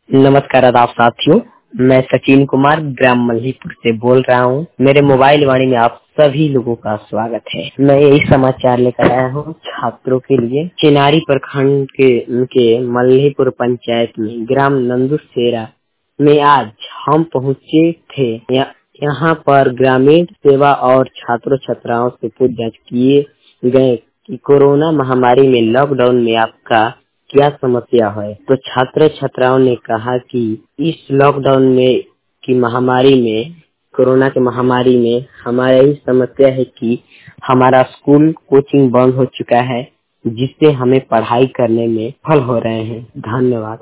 नमस्कार आदाब साथियों, मैं सचिन कुमार ग्राम मल्हीपुर से बोल रहा हूँ। मेरे मोबाइल वाणी में आप सभी लोगों का स्वागत है। मैं यही समाचार लेकर आया हूँ छात्रों के लिए। चिनारी प्रखंड के मल्हीपुर पंचायत में ग्राम नंदुसेरा में आज हम पहुँचे थे। यहाँ पर ग्रामीण सेवा और छात्रों छात्राओं से पूछताछ किए गए कि कोरोना महामारी में लॉकडाउन में आपका क्या समस्या है। तो छात्र छात्राओं ने कहा कि इस लॉकडाउन में की महामारी में कोरोना की महामारी में हमारा यही समस्या है कि हमारा स्कूल कोचिंग बंद हो चुका है, जिससे हमें पढ़ाई करने में विफल हो रहे हैं। धन्यवाद।